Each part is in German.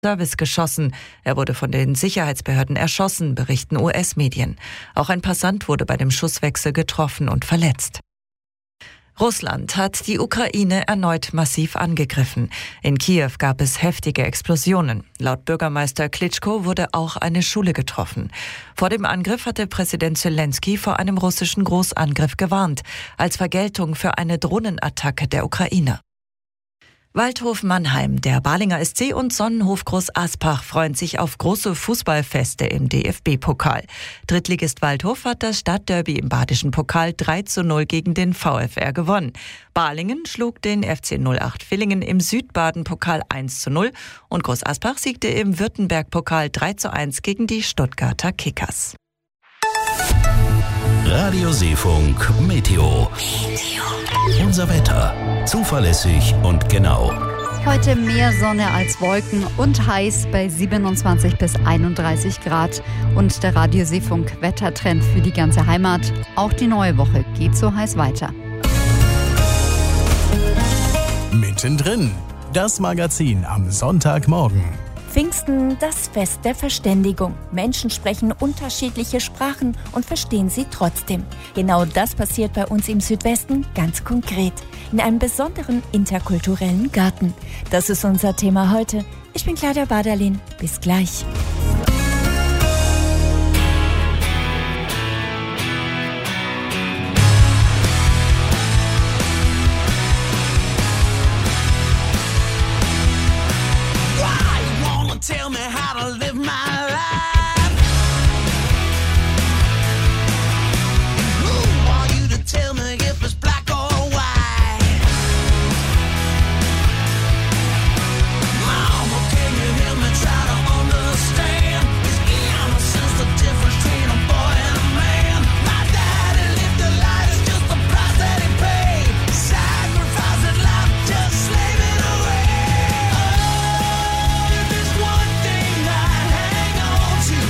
Service geschossen. Er wurde von den Sicherheitsbehörden erschossen, berichten US-Medien. Auch ein Passant wurde bei dem Schusswechsel getroffen und verletzt. Russland hat die Ukraine erneut massiv angegriffen. In Kiew gab es heftige Explosionen. Laut Bürgermeister Klitschko wurde auch eine Schule getroffen. Vor dem Angriff hatte Präsident Zelensky vor einem russischen Großangriff gewarnt, als Vergeltung für eine Drohnenattacke der Ukrainer. Waldhof Mannheim, der Balinger SC und Sonnenhof Groß Aspach freuen sich auf große Fußballfeste im DFB-Pokal. Drittligist Waldhof hat das Stadtderby im Badischen Pokal 3:0 gegen den VfR gewonnen. Balingen schlug den FC 08 Villingen im Südbaden-Pokal 1:0 und Groß Aspach siegte im Württemberg-Pokal 3:1 gegen die Stuttgarter Kickers. Radio Seefunk Meteo. Unser Wetter. Zuverlässig und genau. Heute mehr Sonne als Wolken und heiß bei 27 bis 31 Grad. Und der Radio Seefunk Wettertrend für die ganze Heimat. Auch die neue Woche geht so heiß weiter. Mittendrin. Das Magazin am Sonntagmorgen. Pfingsten, das Fest der Verständigung. Menschen sprechen unterschiedliche Sprachen und verstehen sie trotzdem. Genau das passiert bei uns im Südwesten ganz konkret. In einem besonderen interkulturellen Garten. Das ist unser Thema heute. Ich bin Claudia Baderlin. Bis gleich. Tell me how to live my life. Who are you to tell me if it's black or white? Mama, can you hear me try to understand? Is innocence the difference between a boy and a man? My daddy lived the life, it's just the price that he paid. Sacrifice his life, just slave it away. Oh, if it's one thing I hang on to,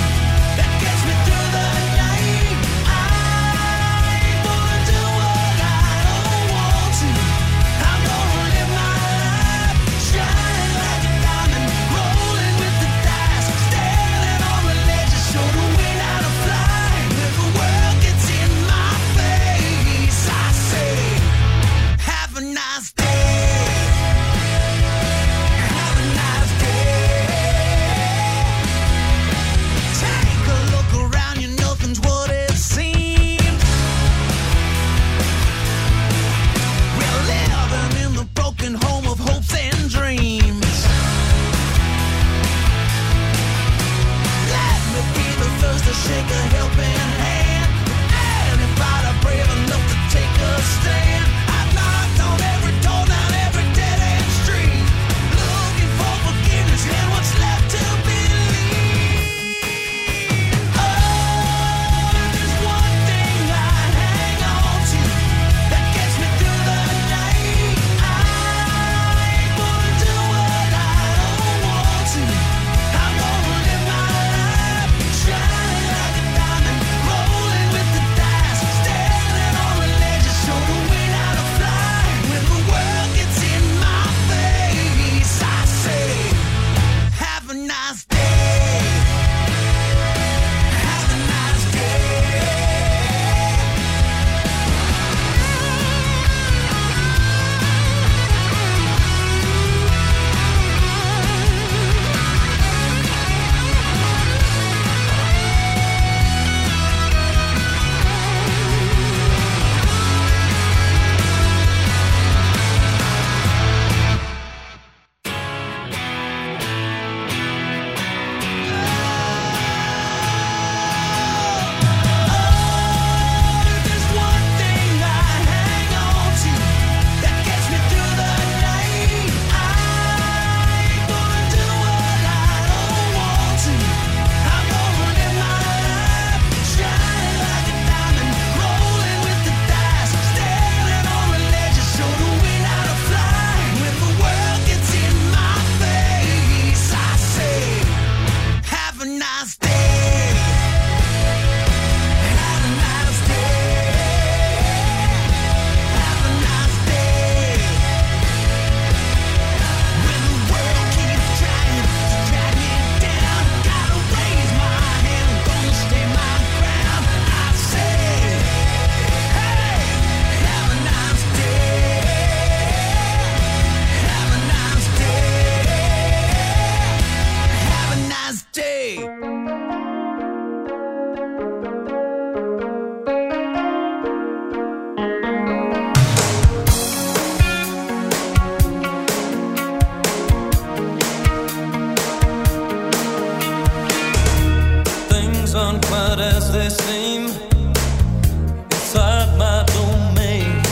as they seem inside my domain.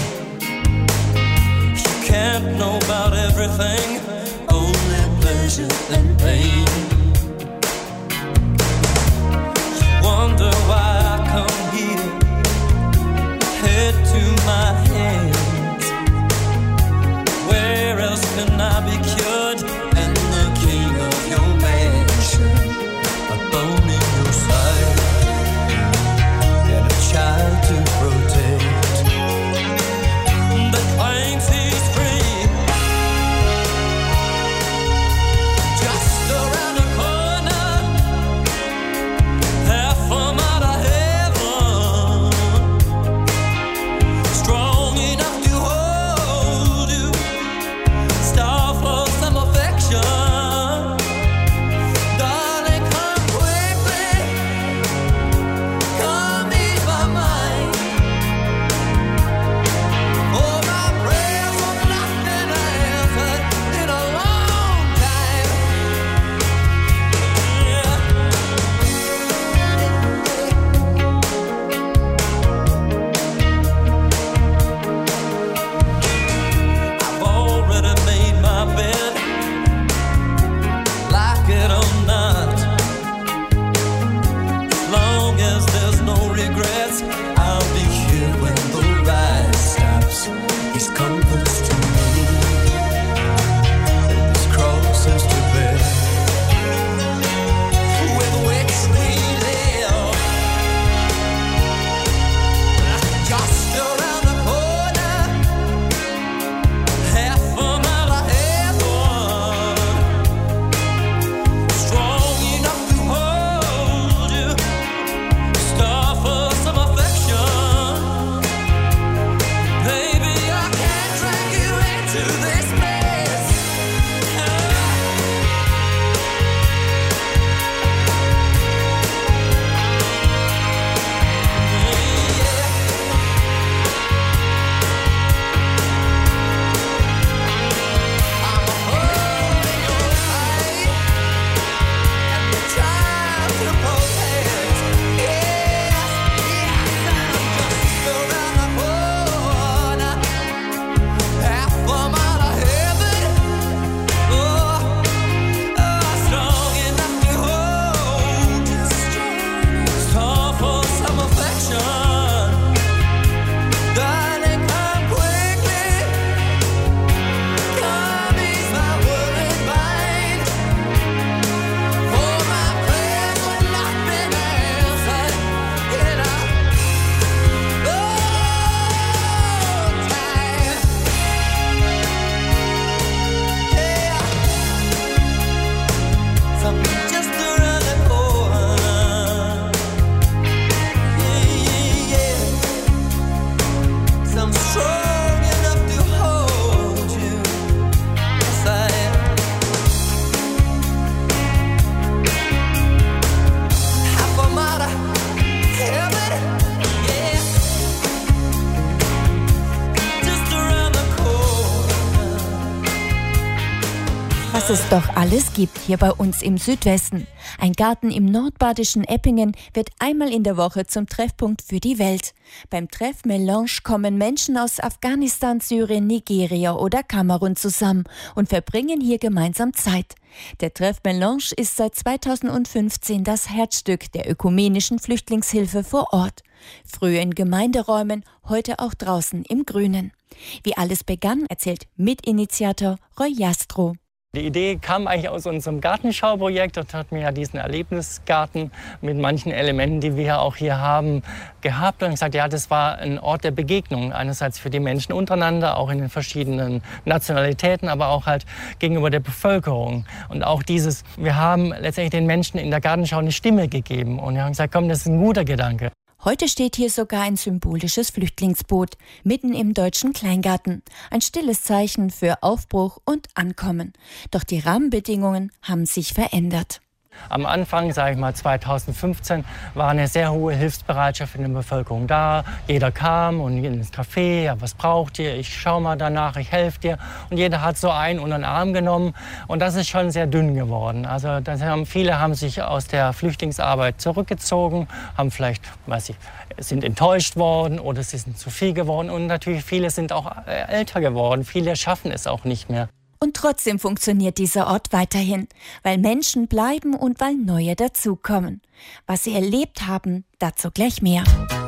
You can't know about everything, only pleasure and pain. You wonder why I come here, head to my hands. Where else can I be cured? And the king of your mansion, a bone in your side, and a child to protect that claims he's free. Just around the corner, half a mile of heaven, strong enough to hold you, star for some affection. Darling, come quickly, come ease my mind. Oh, my prayers have not been answered in a long time. I've already made my bed, like it or not. As long as there's no regrets, I'll be here when the ride stops. These comforts to me, these crosses to bear, with which we live. Just around the corner, half a mile of heaven, strong enough to hold you, star for some affection. Baby, I can't drag you into this place. I'm holding your tight, and the child to protect. Yes, I'm just around the corner, half a mile of heaven. Oh, strong enough to hold you, star for some affection. Darling, come quickly, come ease my worried mind. For my prayers have not been answered in a long time. Yeah, something just around the corner. Yeah. Some strong enough to hold you. Yes, I am. Half a mile of heaven. Yeah. Just around the corner. Was es doch alles gibt hier bei uns im Südwesten. Ein Garten im nordbadischen Eppingen wird einmal in der Woche zum Treffpunkt für die Welt. Beim Treff Melange kommen Menschen aus Afghanistan, Syrien, Nigeria oder Kamerun zusammen und verbringen hier gemeinsam Zeit. Der Treff Melange ist seit 2015 das Herzstück der ökumenischen Flüchtlingshilfe vor Ort. Früher in Gemeinderäumen, heute auch draußen im Grünen. Wie alles begann, erzählt Mitinitiator Roy Jastrow. Die Idee kam eigentlich aus unserem Gartenschauprojekt. Dort hatten wir ja diesen Erlebnisgarten mit manchen Elementen, die wir auch hier haben, gehabt. Und gesagt, ja, das war ein Ort der Begegnung. Einerseits für die Menschen untereinander, auch in den verschiedenen Nationalitäten, aber auch halt gegenüber der Bevölkerung. Und auch dieses, wir haben letztendlich den Menschen in der Gartenschau eine Stimme gegeben. Und wir haben gesagt, komm, das ist ein guter Gedanke. Heute steht hier sogar ein symbolisches Flüchtlingsboot mitten im deutschen Kleingarten. Ein stilles Zeichen für Aufbruch und Ankommen. Doch die Rahmenbedingungen haben sich verändert. Am Anfang, sage ich mal 2015, war eine sehr hohe Hilfsbereitschaft in der Bevölkerung da. Jeder kam und ins Café, ja, was braucht ihr? Ich schau mal danach, ich helfe dir. Und jeder hat so einen unter den Arm genommen. Und das ist schon sehr dünn geworden. Also viele haben sich aus der Flüchtlingsarbeit zurückgezogen, haben vielleicht, sind enttäuscht worden oder sie sind zu viel geworden. Und natürlich viele sind auch älter geworden. Viele schaffen es auch nicht mehr. Und trotzdem funktioniert dieser Ort weiterhin, weil Menschen bleiben und weil neue dazukommen. Was sie erlebt haben, dazu gleich mehr.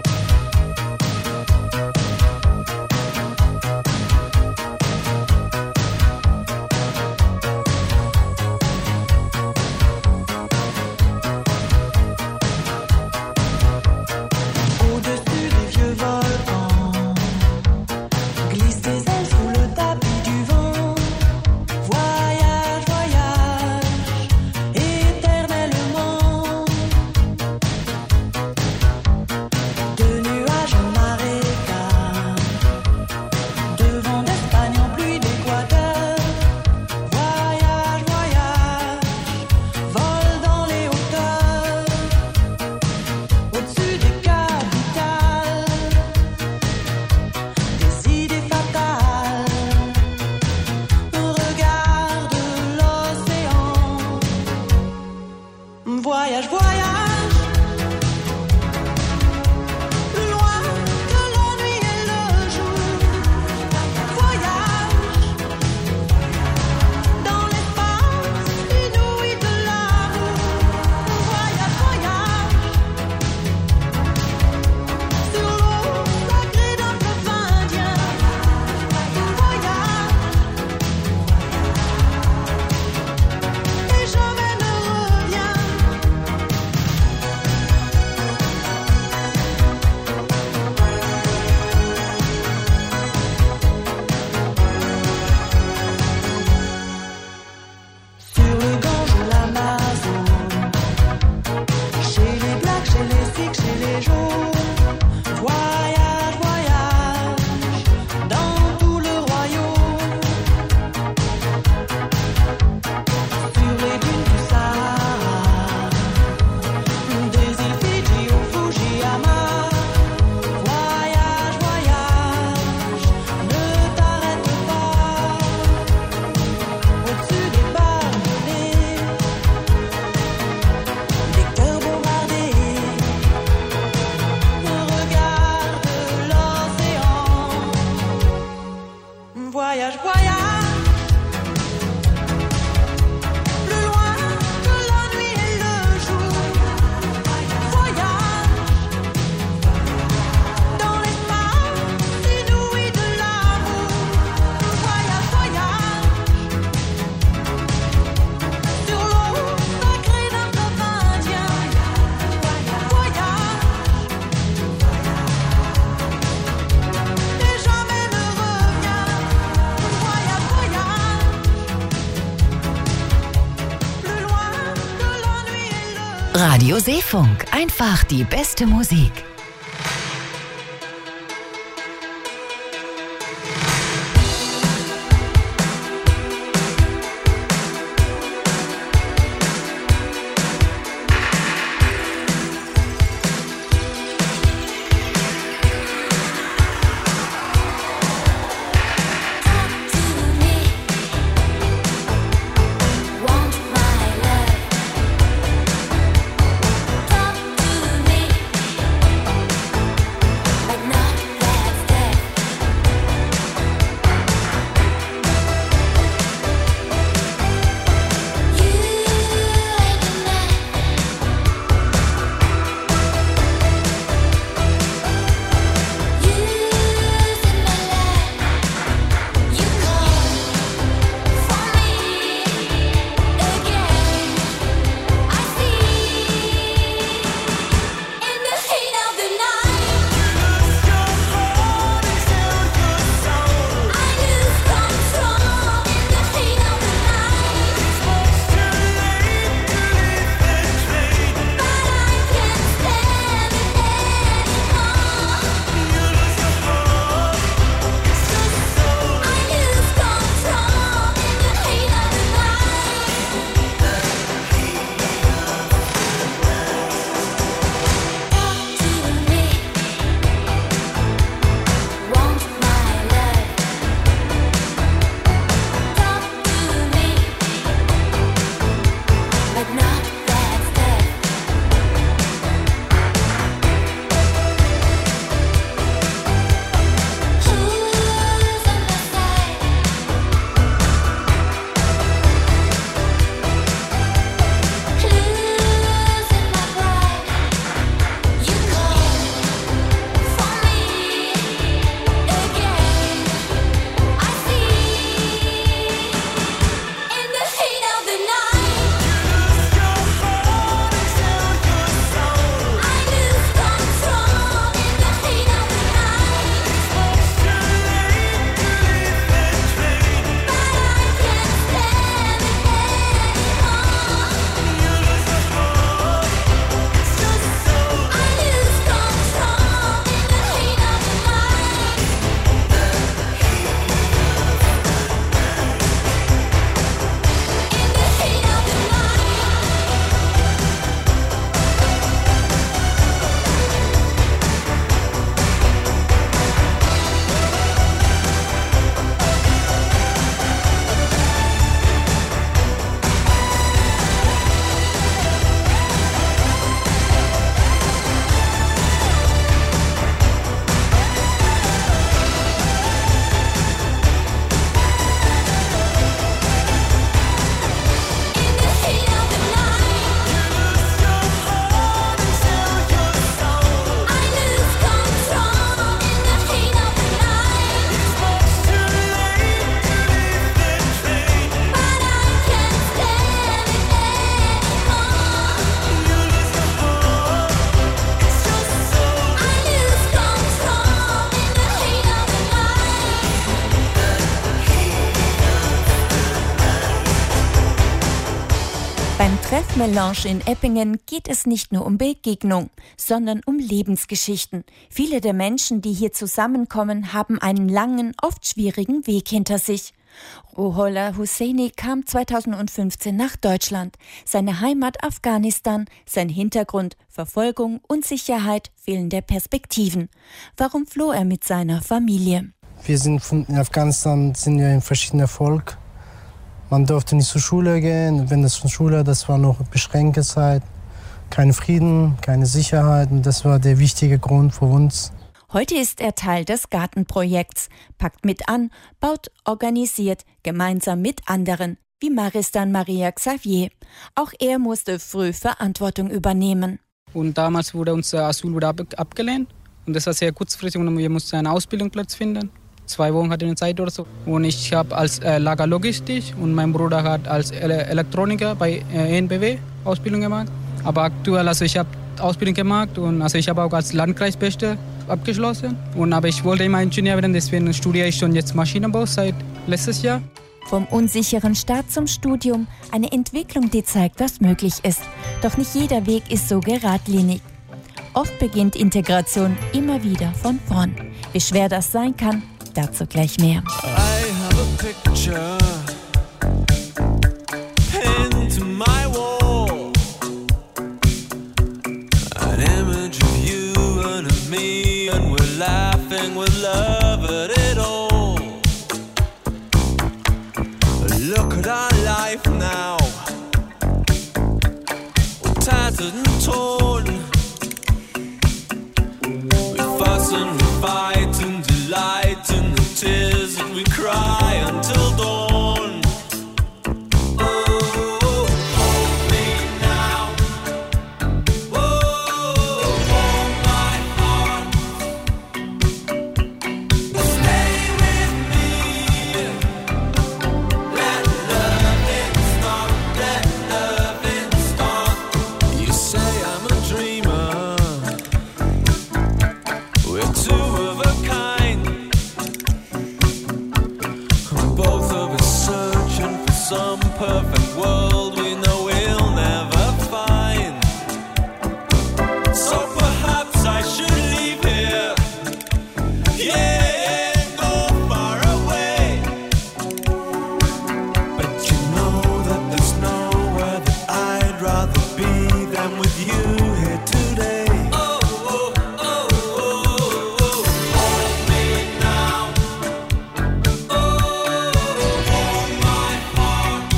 Radio Seefunk, einfach die beste Musik. Talk to me. Treffmelange in Eppingen geht es nicht nur um Begegnung, sondern um Lebensgeschichten. Viele der Menschen, die hier zusammenkommen, haben einen langen, oft schwierigen Weg hinter sich. Ruhollah Husseini kam 2015 nach Deutschland. Seine Heimat Afghanistan, sein Hintergrund Verfolgung, Unsicherheit, fehlende Perspektiven. Warum floh er mit seiner Familie? Wir sind in Afghanistan, sind ja ein verschiedener Volk. Man durfte nicht zur Schule gehen. Wenn das von Schule, das war noch beschränkte Zeit. Kein Frieden, keine Sicherheit. Und das war der wichtige Grund für uns. Heute ist er Teil des Gartenprojekts, packt mit an, baut, organisiert, gemeinsam mit anderen, wie Maristan Maria Xavier. Auch er musste früh Verantwortung übernehmen. Und damals wurde unser Asyl abgelehnt. Und das war sehr kurzfristig und wir mussten einen Ausbildungsplatz finden. 2 Wochen hatte ich Zeit oder so. Und ich habe als Lagerlogistik und mein Bruder hat als Elektroniker bei ENBW Ausbildung gemacht. Aber aktuell, also ich habe Ausbildung gemacht und also ich habe auch als Landkreisbeste abgeschlossen. Aber ich wollte immer Ingenieur werden, deswegen studiere ich schon jetzt Maschinenbau seit letztes Jahr. Vom unsicheren Start zum Studium, eine Entwicklung, die zeigt, was möglich ist. Doch nicht jeder Weg ist so geradlinig. Oft beginnt Integration immer wieder von vorn. Wie schwer das sein kann, dazu gleich mehr. I have a picture pinned to my wall, an image of you and of me, and we're laughing with love at it all. Look at our life now, all tattered and torn. We fuss and we fight and delight in the tears that we cry until dawn. Oh, hold me now. Oh, hold my heart. Stay with me. Let loving start. Let loving start. You say I'm a dreamer. We're two of a kind. Both of us searching for some perfect world we know we'll never find. So perhaps I should leave here, yeah, and go far away. But you know that there's nowhere that I'd rather be than with you here today. Oh, oh, oh, oh, oh. Hold me now. Oh, hold my heart.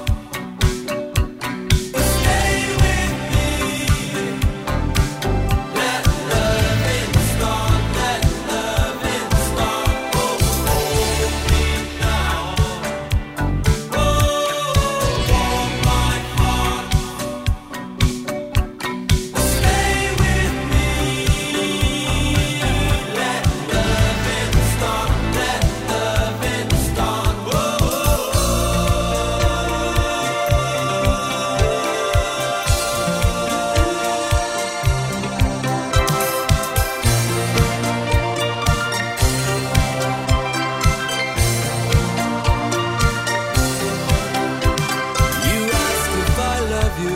Stay with me. Let loving start. Let loving start. Oh, hold me now. Oh, hold my heart. Stay with me. Let loving start. Let loving start. You ask if I love you.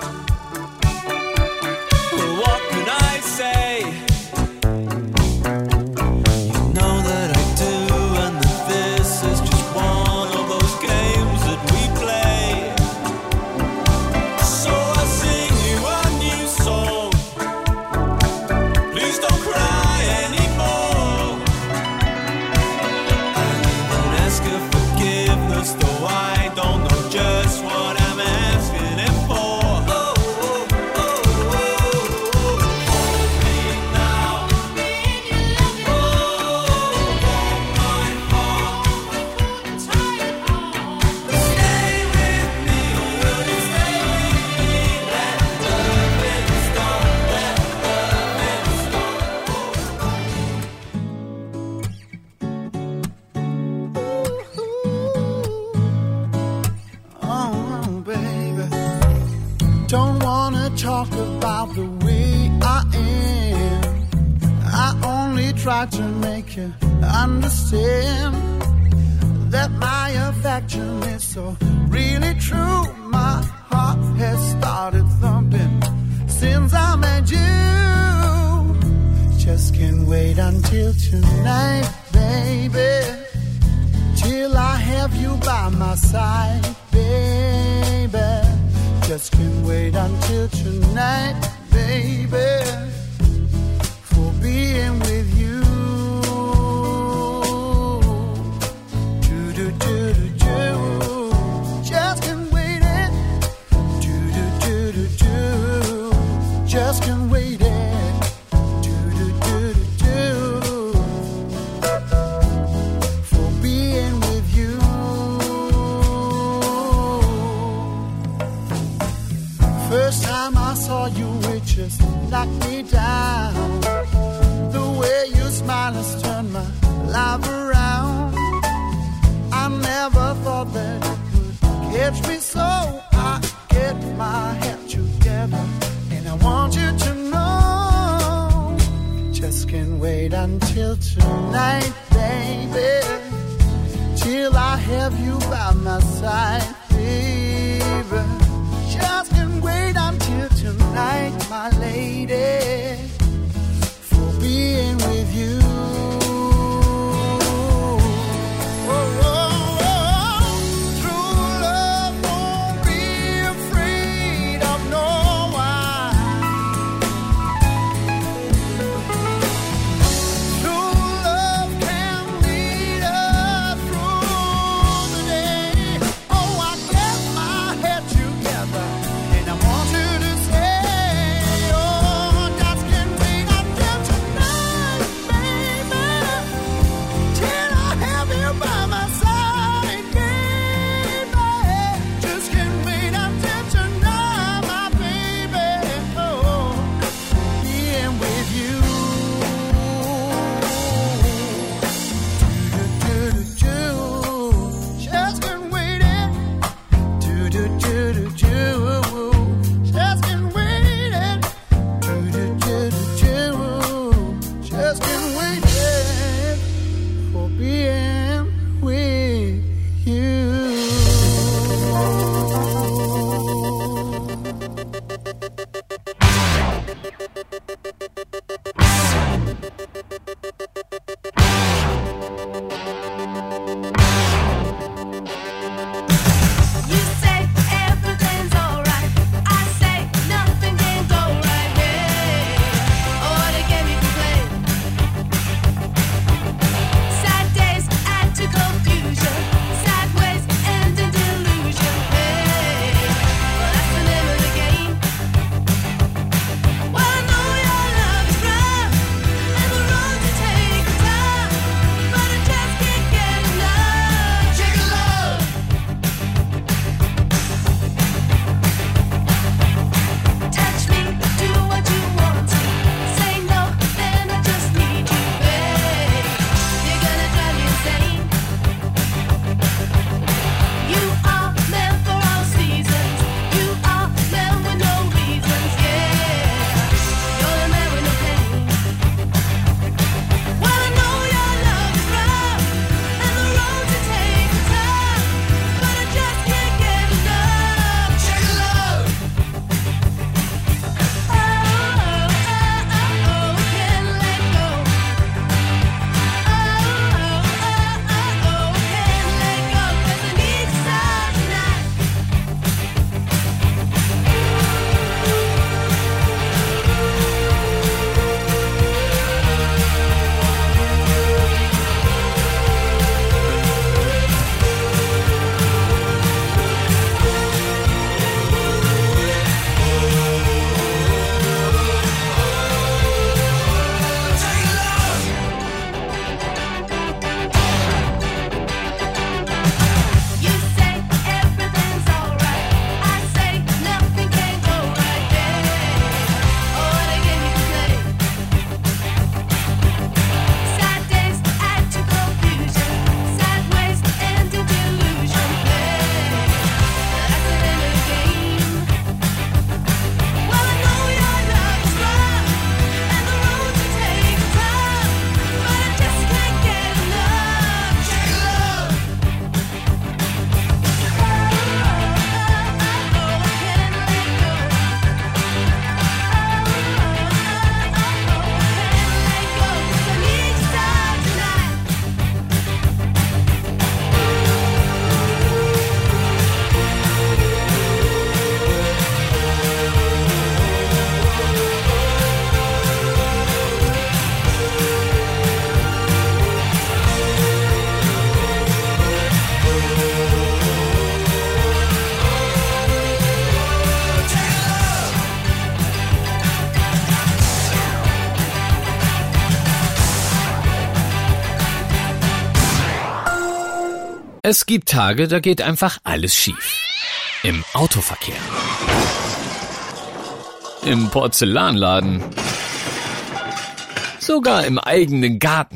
Well, what can I say? You know that I do, and that this is just one of those games that we play. So I sing you a new song. Please don't cry anymore. I even ask for forgiveness, though I don't know just what I'm asking it for. Oh, oh, oh, oh, oh. Hold me now. Oh, hold my heart. Stay with me. Stay with me. Let loving start. Let loving Oh, baby, don't wanna talk about the way I am. I only try to make you understand that my affection is so really true. My heart has started thumping since I met you. Just can't wait until tonight, baby, till I have you by my side, baby. Just can't wait until tonight, baby, for being with you. Just can't wait it. Just can't wait it. For being with you. First time I saw you, it just knocked me down. The way you smile has turned my life around. I never thought that it would catch me, so I get my head together. And I want you to know, just can't wait until tonight, baby, till I have you by my side, baby. Just can't wait until tonight, my lady, for being with you. My Es gibt Tage, da geht einfach alles schief. Im Autoverkehr. Im Porzellanladen. Sogar im eigenen Garten.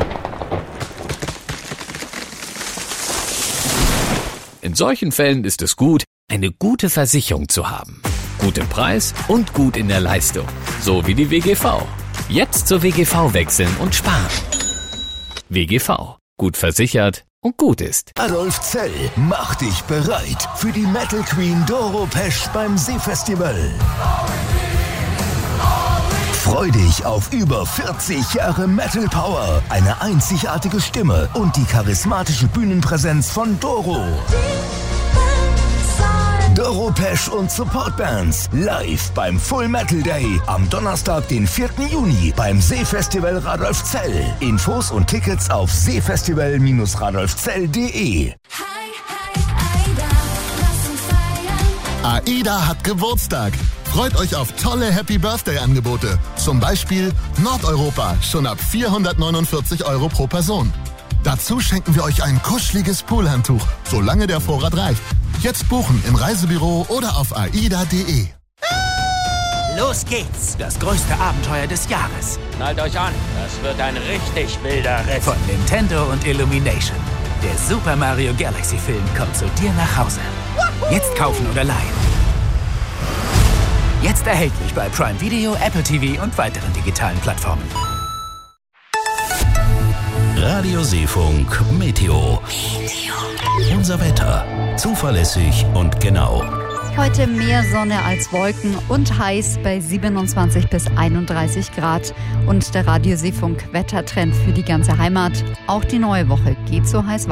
In solchen Fällen ist es gut, eine gute Versicherung zu haben. Gut im Preis und gut in der Leistung. So wie die WGV. Jetzt zur WGV wechseln und sparen. WGV. Gut versichert und gut ist. Adolf Zell, mach dich bereit für die Metal Queen Doro Pesch beim Seefestival. Freu dich auf über 40 Jahre Metal Power, eine einzigartige Stimme und die charismatische Bühnenpräsenz von Doro. Doro Pesch und Supportbands live beim Full Metal Day am Donnerstag, den 4. Juni beim Seefestival Radolfzell. Infos und Tickets auf seefestival-radolfzell.de. AIDA hat Geburtstag. Freut euch auf tolle Happy-Birthday-Angebote. Zum Beispiel Nordeuropa, schon ab 449 € pro Person. Dazu schenken wir euch ein kuscheliges Poolhandtuch, solange der Vorrat reicht. Jetzt buchen im Reisebüro oder auf aida.de. Los geht's, das größte Abenteuer des Jahres. Schnallt euch an, das wird ein richtig wilder Ritt. Von Nintendo und Illumination. Der Super Mario Galaxy Film kommt zu dir nach Hause. Jetzt kaufen oder leihen. Jetzt erhältlich bei Prime Video, Apple TV und weiteren digitalen Plattformen. Radio Seefunk Meteo. Unser Wetter. Zuverlässig und genau. Heute mehr Sonne als Wolken und heiß bei 27 bis 31 Grad. Und der Radio Seefunk Wettertrend für die ganze Heimat. Auch die neue Woche geht so heiß weiter.